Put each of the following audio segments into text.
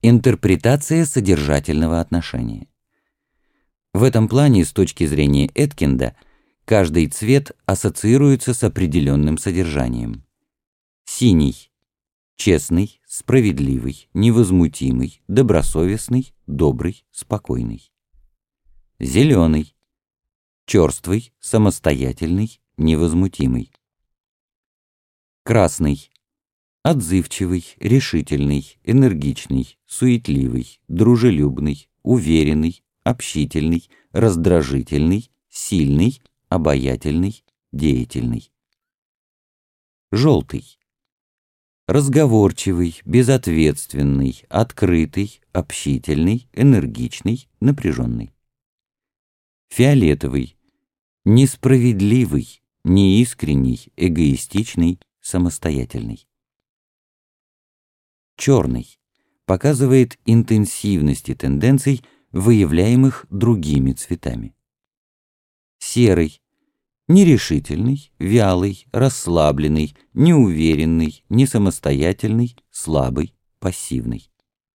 Интерпретация содержательного отношения. В этом плане, с точки зрения Эткинда, каждый цвет ассоциируется с определенным содержанием. Синий – честный, справедливый, невозмутимый, добросовестный, добрый, спокойный. Зеленый – черствый, самостоятельный, невозмутимый. Красный – отзывчивый, решительный, энергичный, суетливый, дружелюбный, уверенный, общительный, раздражительный, сильный, обаятельный, деятельный. Желтый – разговорчивый, безответственный, открытый, общительный, энергичный, напряженный. Фиолетовый – несправедливый, неискренний, эгоистичный, самостоятельный. Черный – показывает интенсивность тенденций, выявляемых другими цветами. Серый – нерешительный, вялый, расслабленный, неуверенный, несамостоятельный, слабый, пассивный.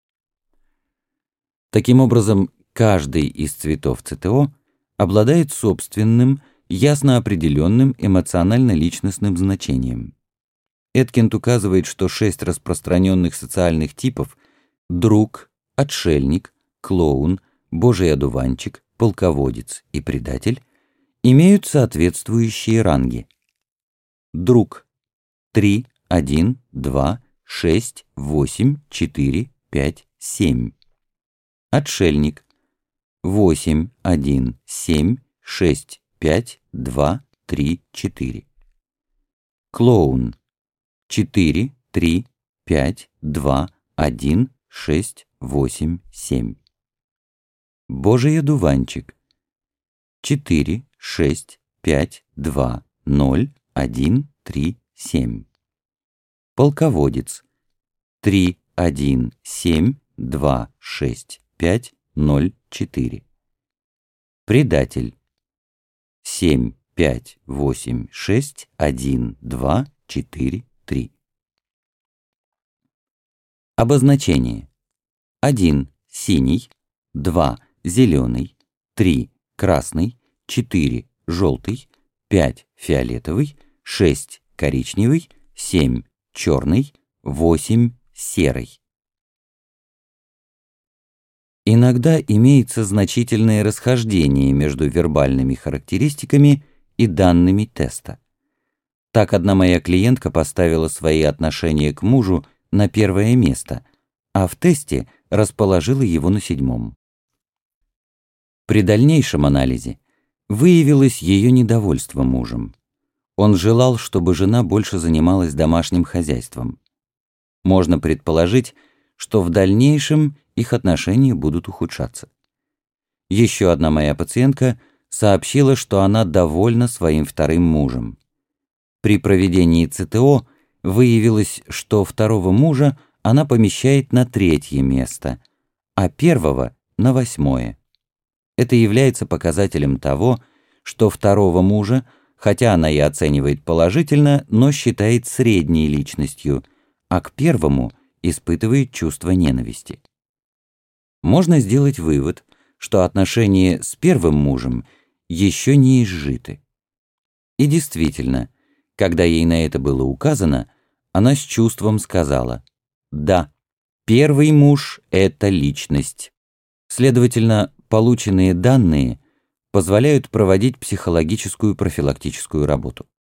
Таким образом, каждый из цветов ЦТО обладает собственным, ясно определенным эмоционально-личностным значением. Эткинд указывает, что 6 распространенных социальных типов – друг, отшельник, клоун, божий одуванчик, полководец и предатель – имеют соответствующие ранги. Друг – 3, 1, 2, 6, 8, 4, 5, 7. Отшельник – 8, 1, 7, 6, 5, 2, 3, 4. Клоун – 4, 3, 5, 2, 1, 6, 8, 7. Божий одуванчик – 4, 6, 5, 2, 0, 1, 3, 7. Полководец – 3, 1, 7, 2, 6, 5, 0, 4. Предатель – 7, 5, 8, 6, 1, 2, 4, 3. Обозначение. 1 – синий, 2 – зеленый, 3 – красный, 4 – желтый, 5 – фиолетовый, 6 – коричневый, 7 – черный, 8 – серый. Иногда имеется значительное расхождение между вербальными характеристиками и данными теста. Так одна моя клиентка поставила свои отношения к мужу на первое место, а в тесте расположила его на 7. При дальнейшем анализе выявилось ее недовольство мужем. Он желал, чтобы жена больше занималась домашним хозяйством. Можно предположить, что в дальнейшем их отношения будут ухудшаться. Еще одна моя пациентка сообщила, что она довольна своим вторым мужем. При проведении ЦТО выявилось, что второго мужа она помещает на 3-е место, а первого — на 8-е. Это является показателем того, что второго мужа, хотя она и оценивает положительно, но считает средней личностью, а к первому испытывает чувство ненависти. Можно сделать вывод, что отношения с первым мужем еще не изжиты. И действительно, когда ей на это было указано, она с чувством сказала: «Да, первый муж — это личность». Следовательно, полученные данные позволяют проводить психологическую профилактическую работу.